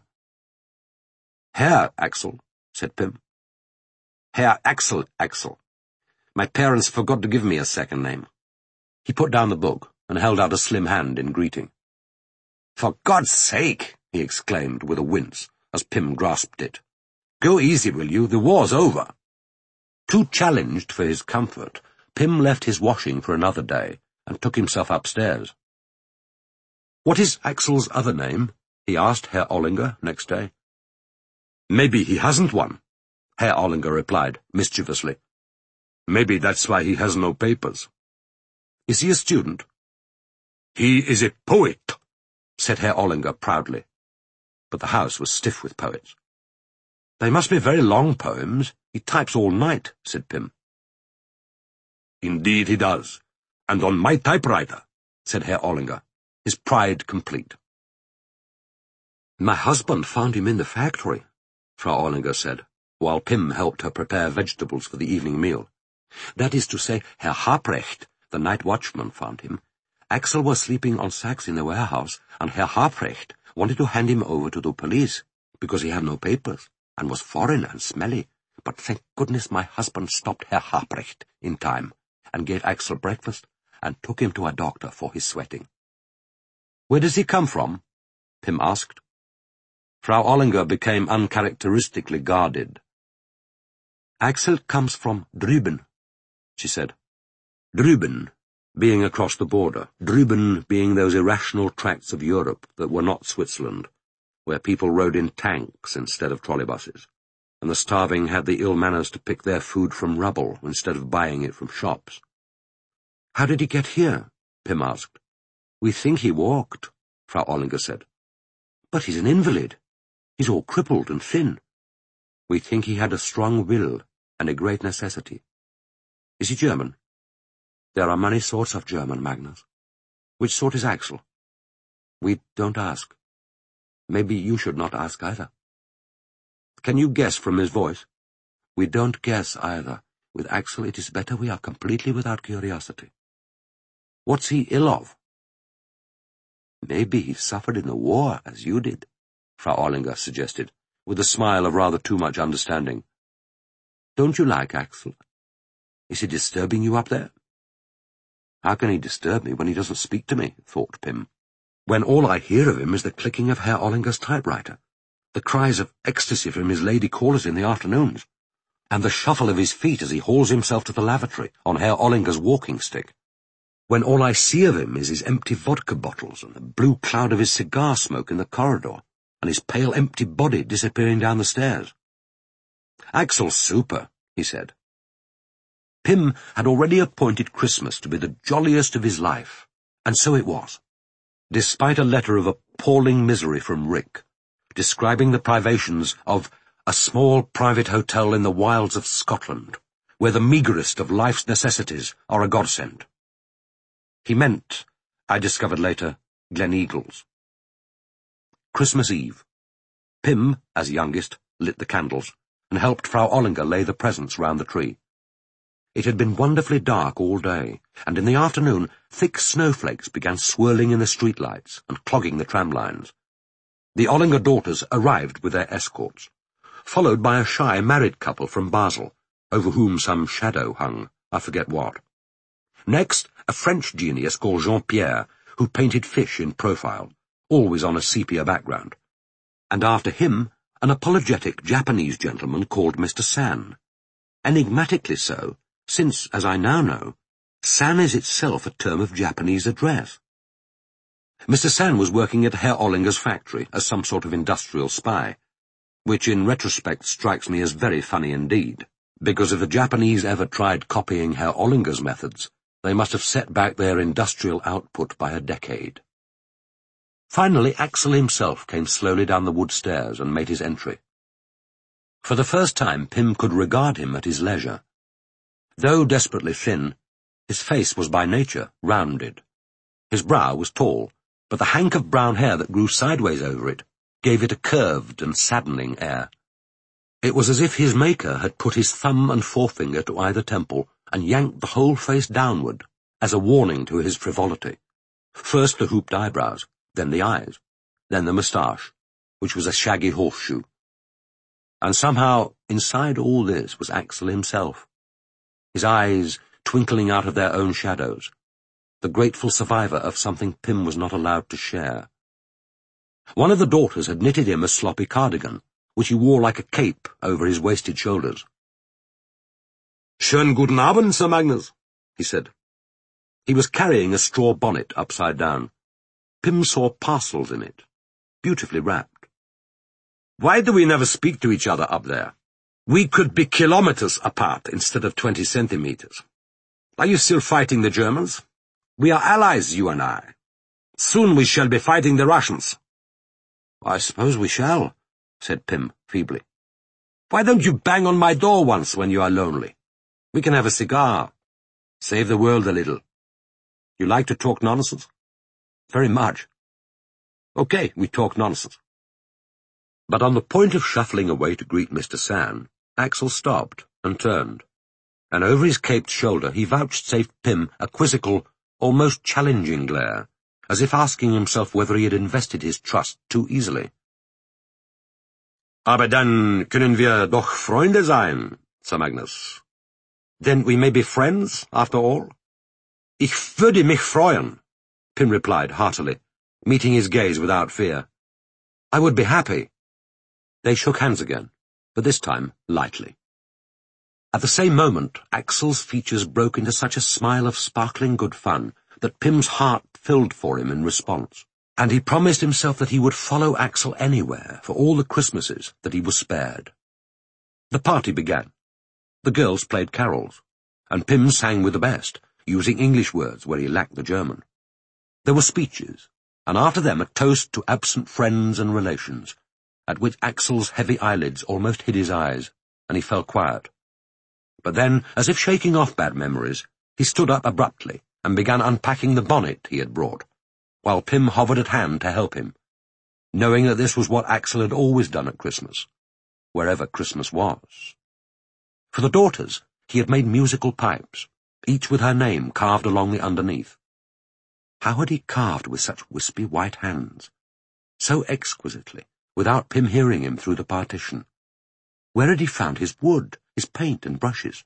"Herr Axel," said Pym. "Herr Axel Axel. My parents forgot to give me a second name." He put down the book and held out a slim hand in greeting. "For God's sake," he exclaimed with a wince, as Pym grasped it. "Go easy, will you? The war's over." Too challenged for his comfort, Pym left his washing for another day and took himself upstairs. "What is Axel's other name?" he asked Herr Ollinger next day. "Maybe he hasn't one," Herr Ollinger replied mischievously. Maybe that's why he has no papers. Is he a student? He is a poet, said Herr Ollinger proudly. But the house was stiff with poets. They must be very long poems. He types all night, said Pym. Indeed he does, and on my typewriter, said Herr Ollinger, his pride complete. My husband found him in the factory, Frau Ollinger said, while Pym helped her prepare vegetables for the evening meal. That is to say, Herr Harprecht, the night watchman, found him. Axel was sleeping on sacks in the warehouse, and Herr Harprecht wanted to hand him over to the police, because he had no papers, and was foreign and smelly. But thank goodness my husband stopped Herr Harprecht in time, and gave Axel breakfast, and took him to a doctor for his sweating. Where does he come from? Pym asked. Frau Ollinger became uncharacteristically guarded. Axel comes from Drüben, she said. Drüben, being across the border, Drüben being those irrational tracts of Europe that were not Switzerland, where people rode in tanks instead of trolleybuses, and the starving had the ill manners to pick their food from rubble instead of buying it from shops. How did he get here? Pym asked. We think he walked, Frau Ollinger said. But he's an invalid. He's all crippled and thin. We think he had a strong will and a great necessity. Is he German? There are many sorts of German, Magnus. Which sort is Axel? We don't ask. Maybe you should not ask either. Can you guess from his voice? We don't guess either. With Axel it is better we are completely without curiosity. What's he ill of? Maybe he suffered in the war, as you did, Frau Ollinger suggested, with a smile of rather too much understanding. Don't you like Axel? Is he disturbing you up there? How can he disturb me when he doesn't speak to me, thought Pym, when all I hear of him is the clicking of Herr Ollinger's typewriter, the cries of ecstasy from his lady callers in the afternoons, and the shuffle of his feet as he hauls himself to the lavatory on Herr Ollinger's walking stick, when all I see of him is his empty vodka bottles and the blue cloud of his cigar smoke in the corridor, and his pale empty body disappearing down the stairs. Axel's super, he said. Pym had already appointed Christmas to be the jolliest of his life, and so it was, despite a letter of appalling misery from Rick, describing the privations of a small private hotel in the wilds of Scotland, where the meagerest of life's necessities are a godsend. He meant, I discovered later, Glen Eagles. Christmas Eve. Pym, as youngest, lit the candles, and helped Frau Ollinger lay the presents round the tree. It had been wonderfully dark all day, and in the afternoon thick snowflakes began swirling in the streetlights and clogging the tram lines. The Ollinger daughters arrived with their escorts, followed by a shy married couple from Basel, over whom some shadow hung, I forget what. Next, a French genius called Jean-Pierre, who painted fish in profile, always on a sepia background. And after him, an apologetic Japanese gentleman called Mister San. Enigmatically so, since, as I now know, San is itself a term of Japanese address. Mister San was working at Herr Ollinger's factory as some sort of industrial spy, which in retrospect strikes me as very funny indeed, because if the Japanese ever tried copying Herr Ollinger's methods, they must have set back their industrial output by a decade. Finally, Axel himself came slowly down the wood stairs and made his entry. For the first time, Pym could regard him at his leisure. Though desperately thin, his face was by nature rounded. His brow was tall, but the hank of brown hair that grew sideways over it gave it a curved and saddening air. It was as if his maker had put his thumb and forefinger to either temple and yanked the whole face downward, as a warning to his frivolity. First the hooped eyebrows, then the eyes, then the moustache, which was a shaggy horseshoe. And somehow, inside all this was Axel himself, his eyes twinkling out of their own shadows, the grateful survivor of something Pym was not allowed to share. One of the daughters had knitted him a sloppy cardigan, which he wore like a cape over his wasted shoulders. "Schönen guten Abend, Sir Magnus," he said. He was carrying a straw bonnet upside down. Pym saw parcels in it, beautifully wrapped. "Why do we never speak to each other up there?" We could be kilometers apart instead of twenty centimeters. Are you still fighting the Germans? We are allies, you and I. Soon we shall be fighting the Russians. I suppose we shall, said Pym feebly. Why don't you bang on my door once when you are lonely? We can have a cigar. Save the world a little. You like to talk nonsense? Very much. Okay, we talk nonsense. But on the point of shuffling away to greet Mister San, Axel stopped and turned, and over his caped shoulder he vouchsafed Pym a quizzical, almost challenging glare, as if asking himself whether he had invested his trust too easily. Aber dann können wir doch Freunde sein, Sir Magnus. Then we may be friends, after all? Ich würde mich freuen, Pym replied heartily, meeting his gaze without fear. I would be happy. They shook hands again, but this time lightly. At the same moment, Axel's features broke into such a smile of sparkling good fun that Pym's heart filled for him in response, and he promised himself that he would follow Axel anywhere for all the Christmases that he was spared. The party began. The girls played carols, and Pym sang with the best, using English words where he lacked the German. There were speeches, and after them a toast to absent friends and relations, at which Axel's heavy eyelids almost hid his eyes, and he fell quiet. But then, as if shaking off bad memories, he stood up abruptly and began unpacking the bonnet he had brought, while Pym hovered at hand to help him, knowing that this was what Axel had always done at Christmas, wherever Christmas was. For the daughters, he had made musical pipes, each with her name carved along the underneath. How had he carved with such wispy white hands, so exquisitely, without Pym hearing him through the partition? Where had he found his wood, his paint and brushes?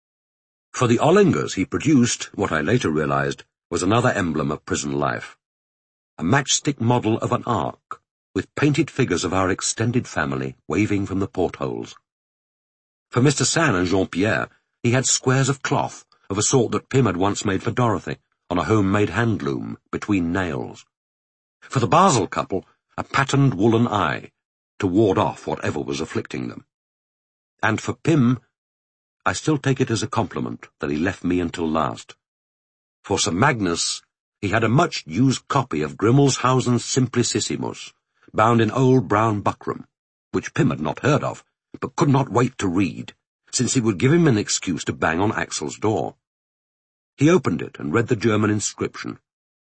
For the Ollingers he produced, what I later realized, was another emblem of prison life. A matchstick model of an ark, with painted figures of our extended family waving from the portholes. For Mister San and Jean-Pierre, he had squares of cloth, of a sort that Pym had once made for Dorothy, on a homemade handloom, between nails. For the Basel couple, a patterned woolen eye, to ward off whatever was afflicting them. And for Pym, I still take it as a compliment that he left me until last. For Sir Magnus, he had a much-used copy of Grimmelshausen's Simplicissimus, bound in old brown buckram, which Pym had not heard of, but could not wait to read, since it would give him an excuse to bang on Axel's door. He opened it and read the German inscription.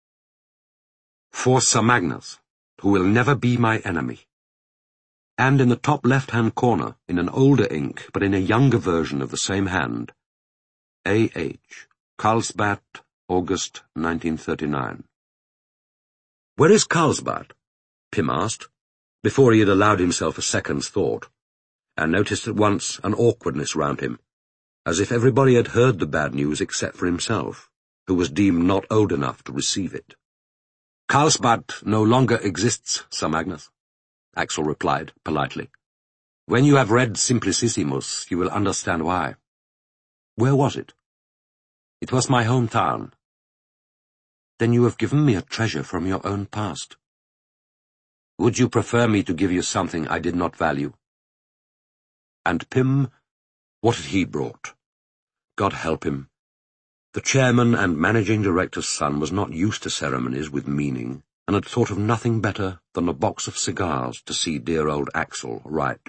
For Sir Magnus, who will never be my enemy. And in the top left-hand corner, in an older ink, but in a younger version of the same hand, A H, Carlsbad, August nineteen thirty-nine. Where is Carlsbad? Pym asked, before he had allowed himself a second's thought, and noticed at once an awkwardness round him, as if everybody had heard the bad news except for himself, who was deemed not old enough to receive it. Carlsbad no longer exists, Sir Magnus, Axel replied politely. When you have read Simplicissimus, you will understand why. Where was it? It was my hometown. Then you have given me a treasure from your own past. Would you prefer me to give you something I did not value? And Pym, what had he brought? God help him. The chairman and managing director's son was not used to ceremonies with meaning, and had thought of nothing better than a box of cigars to see dear old Axel right.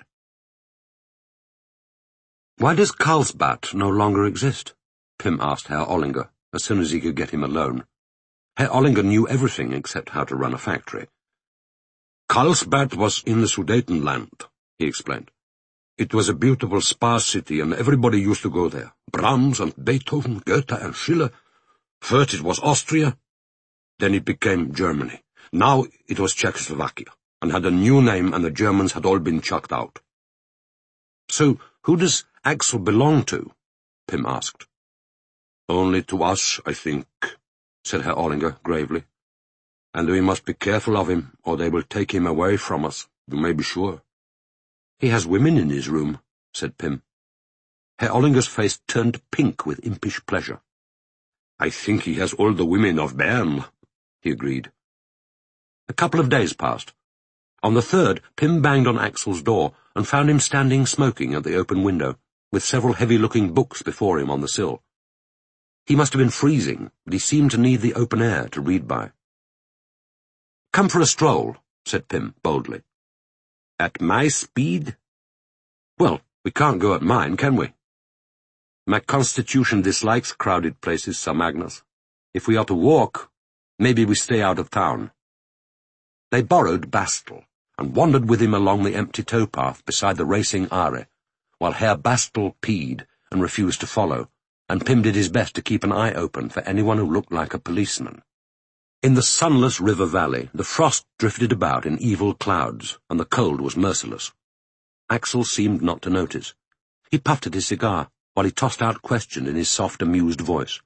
Why does Carlsbad no longer exist? Pym asked Herr Ollinger, as soon as he could get him alone. Herr Ollinger knew everything except how to run a factory. Carlsbad was in the Sudetenland, he explained. It was a beautiful spa city, and everybody used to go there. Brahms and Beethoven, Goethe and Schiller. First it was Austria, then it became Germany. Now it was Czechoslovakia, and had a new name, and the Germans had all been chucked out. So, who does Axel belong to? Pym asked. Only to us, I think, said Herr Ollinger gravely. And we must be careful of him, or they will take him away from us, you may be sure. He has women in his room, said Pym. Herr Ollinger's face turned pink with impish pleasure. I think he has all the women of Bern, he agreed. A couple of days passed. On the third, Pym banged on Axel's door and found him standing smoking at the open window, with several heavy-looking books before him on the sill. He must have been freezing, but he seemed to need the open air to read by. "Come for a stroll," said Pym boldly. "At my speed?" "Well, we can't go at mine, can we?" "My constitution dislikes crowded places, Sir Magnus. If we are to walk, maybe we stay out of town." They borrowed Bastel, and wandered with him along the empty towpath beside the racing Are, while Herr Bastel peed and refused to follow, and Pym did his best to keep an eye open for anyone who looked like a policeman. In the sunless river valley, the frost drifted about in evil clouds, and the cold was merciless. Axel seemed not to notice. He puffed at his cigar, while he tossed out questions in his soft, amused voice.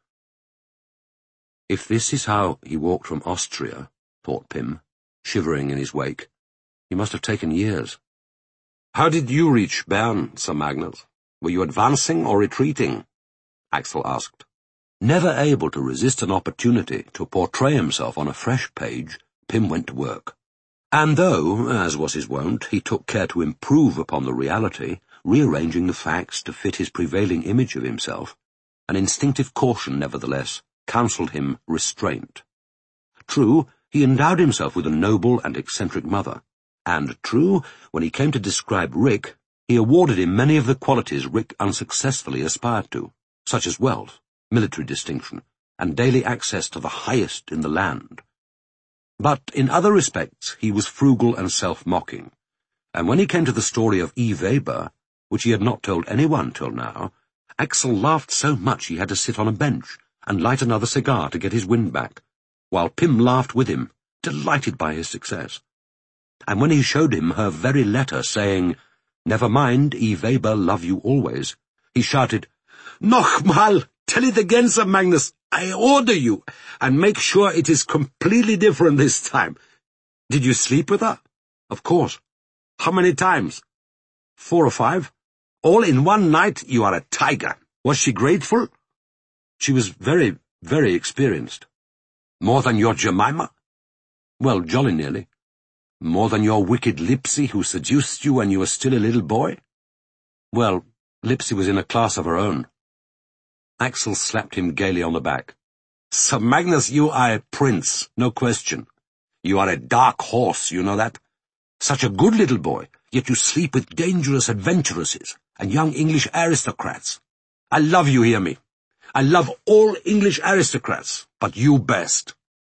If this is how he walked from Austria, thought Pym, shivering in his wake, he must have taken years. "How did you reach Bern, Sir Magnus? Were you advancing or retreating?" Axel asked. Never able to resist an opportunity to portray himself on a fresh page, Pym went to work. And though, as was his wont, he took care to improve upon the reality, rearranging the facts to fit his prevailing image of himself, an instinctive caution, nevertheless, counselled him restraint. True, he endowed himself with a noble and eccentric mother, and true, when he came to describe Rick, he awarded him many of the qualities Rick unsuccessfully aspired to, such as wealth, military distinction, and daily access to the highest in the land. But in other respects he was frugal and self-mocking, and when he came to the story of E. Weber, which he had not told anyone till now, Axel laughed so much he had to sit on a bench and light another cigar to get his wind back, while Pym laughed with him, delighted by his success. And when he showed him her very letter saying, "Never mind, E. Weber, love you always," he shouted, "Nochmal! Tell it again, Sir Magnus! I order you, and make sure it is completely different this time. Did you sleep with her?" "Of course." "How many times?" "Four or five." "All in one night? You are a tiger. Was she grateful?" "She was very, very experienced." "More than your Jemima?" "Well, jolly nearly." "More than your wicked Lipsy, who seduced you when you were still a little boy?" "Well, Lipsy was in a class of her own." Axel slapped him gaily on the back. "Sir Magnus, you are a prince, no question. You are a dark horse, you know that? Such a good little boy, yet you sleep with dangerous adventuresses and young English aristocrats. I love you, hear me? I love all English aristocrats, but you best."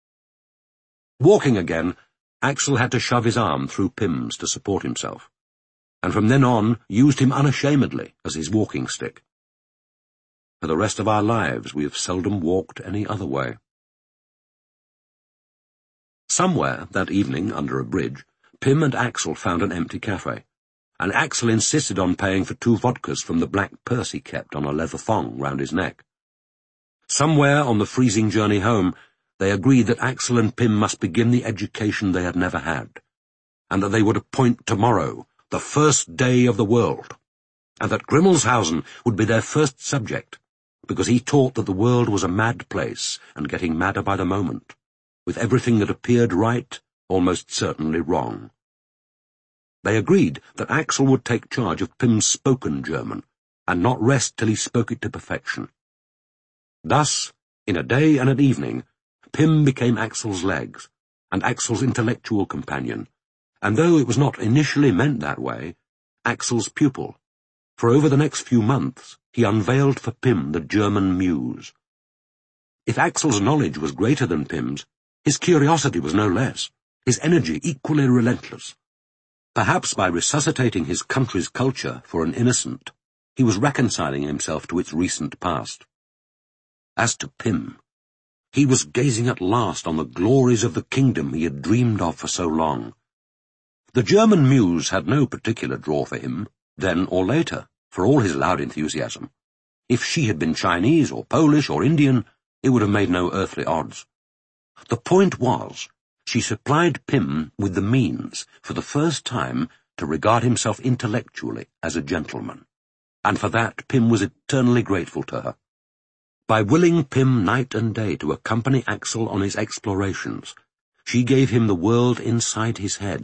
Walking again, Axel had to shove his arm through Pym's to support himself, and from then on used him unashamedly as his walking stick. For the rest of our lives we have seldom walked any other way. Somewhere, that evening, under a bridge, Pym and Axel found an empty cafe, and Axel insisted on paying for two vodkas from the black purse he kept on a leather thong round his neck. Somewhere on the freezing journey home, they agreed that Axel and Pym must begin the education they had never had, and that they would appoint tomorrow the first day of the world, and that Grimmelshausen would be their first subject, because he taught that the world was a mad place and getting madder by the moment, with everything that appeared right almost certainly wrong. They agreed that Axel would take charge of Pym's spoken German, and not rest till he spoke it to perfection. Thus, in a day and an evening, Pym became Axel's legs, and Axel's intellectual companion, and though it was not initially meant that way, Axel's pupil. For over the next few months he unveiled for Pym the German muse. If Axel's knowledge was greater than Pym's, his curiosity was no less, his energy equally relentless. Perhaps by resuscitating his country's culture for an innocent, he was reconciling himself to its recent past. As to Pym, he was gazing at last on the glories of the kingdom he had dreamed of for so long. The German muse had no particular draw for him, then or later, for all his loud enthusiasm. If she had been Chinese or Polish or Indian, it would have made no earthly odds. The point was, she supplied Pym with the means, for the first time, to regard himself intellectually as a gentleman, and for that Pym was eternally grateful to her. By willing Pym night and day to accompany Axel on his explorations, she gave him the world inside his head,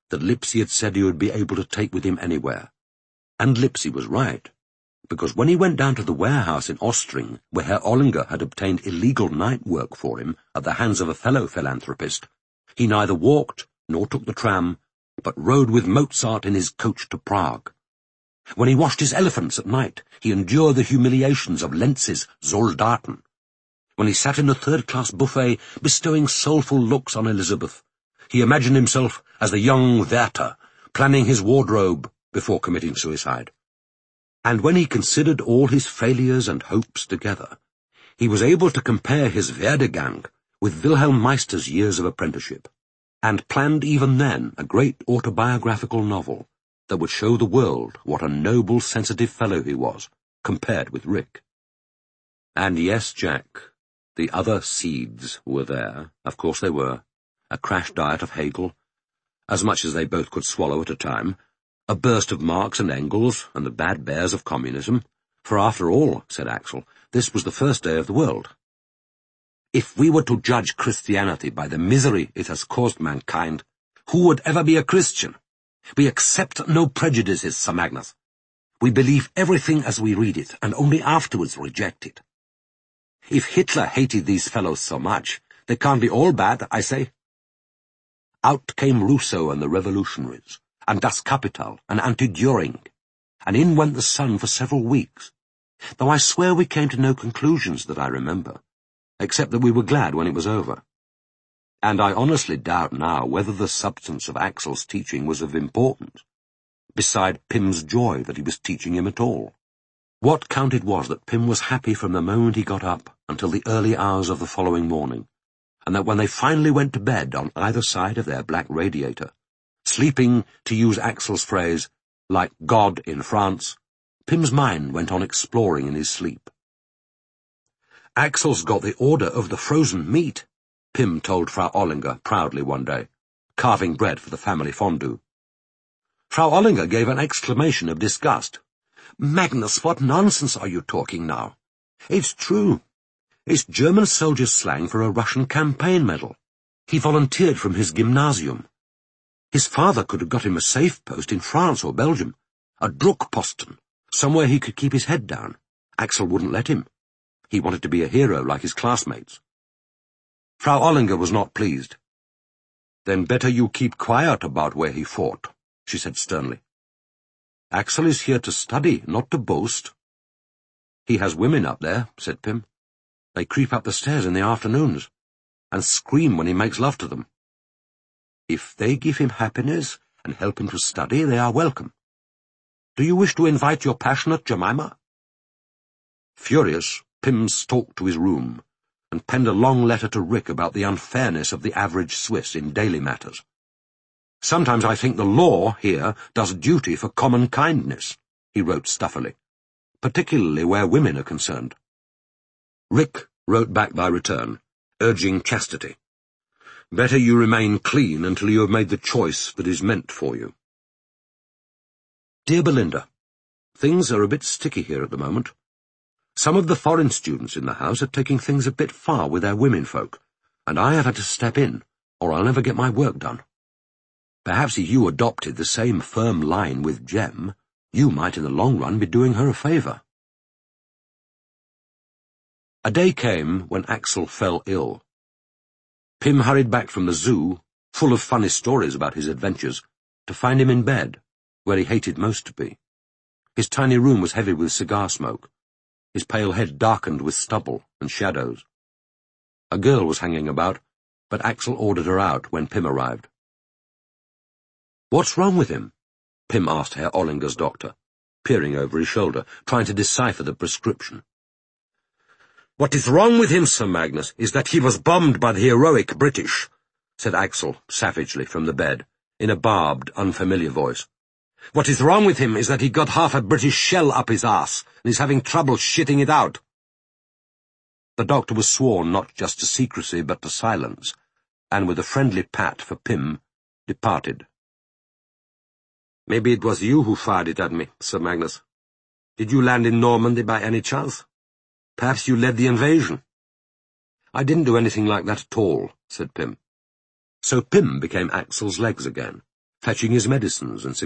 that Lipsy had said he would be able to take with him anywhere. And Lipsy was right, because when he went down to the warehouse in Ostring, where Herr Ollinger had obtained illegal night work for him at the hands of a fellow philanthropist, he neither walked nor took the tram, but rode with Mozart in his coach to Prague. When he washed his elephants at night, he endured the humiliations of Lenz's Soldaten. When he sat in a third-class buffet, bestowing soulful looks on Elizabeth, he imagined himself as the young Werther, planning his wardrobe before committing suicide. And when he considered all his failures and hopes together, he was able to compare his Werdegang with Wilhelm Meister's years of apprenticeship, and planned even then a great autobiographical novel that would show the world what a noble, sensitive fellow he was, compared with Rick. And yes, Jack, the other seeds were there, of course they were, a crash diet of Hegel, as much as they both could swallow at a time, a burst of Marx and Engels, and the bad bears of communism, for after all, said Axel, this was the first day of the world. If we were to judge Christianity by the misery it has caused mankind, who would ever be a Christian? We accept no prejudices, Sir Magnus. We believe everything as we read it, and only afterwards reject it. If Hitler hated these fellows so much, they can't be all bad, I say. Out came Rousseau and the revolutionaries, and Das Kapital, and Anti-Düring, and in went the sun for several weeks, though I swear we came to no conclusions that I remember, except that we were glad when it was over. And I honestly doubt now whether the substance of Axel's teaching was of importance, beside Pym's joy that he was teaching him at all. What counted was that Pym was happy from the moment he got up until the early hours of the following morning, and that when they finally went to bed on either side of their black radiator, sleeping, to use Axel's phrase, like God in France, Pym's mind went on exploring in his sleep. Axel's got the order of the frozen meat, Pym told Frau Ollinger proudly one day, carving bread for the family fondue. Frau Ollinger gave an exclamation of disgust. Magnus, what nonsense are you talking now? It's true. It's German soldiers' slang for a Russian campaign medal. He volunteered from his gymnasium. His father could have got him a safe post in France or Belgium, a Druckposten, somewhere he could keep his head down. Axel wouldn't let him. He wanted to be a hero like his classmates. Frau Ollinger was not pleased. Then better you keep quiet about where he fought, she said sternly. Axel is here to study, not to boast. He has women up there, said Pym. They creep up the stairs in the afternoons, and scream when he makes love to them. If they give him happiness and help him to study, they are welcome. Do you wish to invite your passionate Jemima? Furious, Pym stalked to his room, and penned a long letter to Rick about the unfairness of the average Swiss in daily matters. Sometimes I think the law here does duty for common kindness, he wrote stuffily, particularly where women are concerned. Rick wrote back by return, urging chastity. Better you remain clean until you have made the choice that is meant for you. Dear Belinda, things are a bit sticky here at the moment. Some of the foreign students in the house are taking things a bit far with their womenfolk, and I have had to step in, or I'll never get my work done. Perhaps if you adopted the same firm line with Jem, you might in the long run be doing her a favour. A day came when Axel fell ill. Pym hurried back from the zoo, full of funny stories about his adventures, to find him in bed, where he hated most to be. His tiny room was heavy with cigar smoke, his pale head darkened with stubble and shadows. A girl was hanging about, but Axel ordered her out when Pym arrived. What's wrong with him? Pym asked Herr Ollinger's doctor, peering over his shoulder, trying to decipher the prescription. What is wrong with him, Sir Magnus, is that he was bombed by the heroic British, said Axel savagely from the bed, in a barbed, unfamiliar voice. What is wrong with him is that he got half a British shell up his ass and is having trouble shitting it out. The doctor was sworn not just to secrecy but to silence, and with a friendly pat for Pym, departed. Maybe it was you who fired it at me, Sir Magnus. Did you land in Normandy by any chance? Perhaps you led the invasion. I didn't do anything like that at all, said Pym. So Pym became Axel's legs again, fetching his medicines and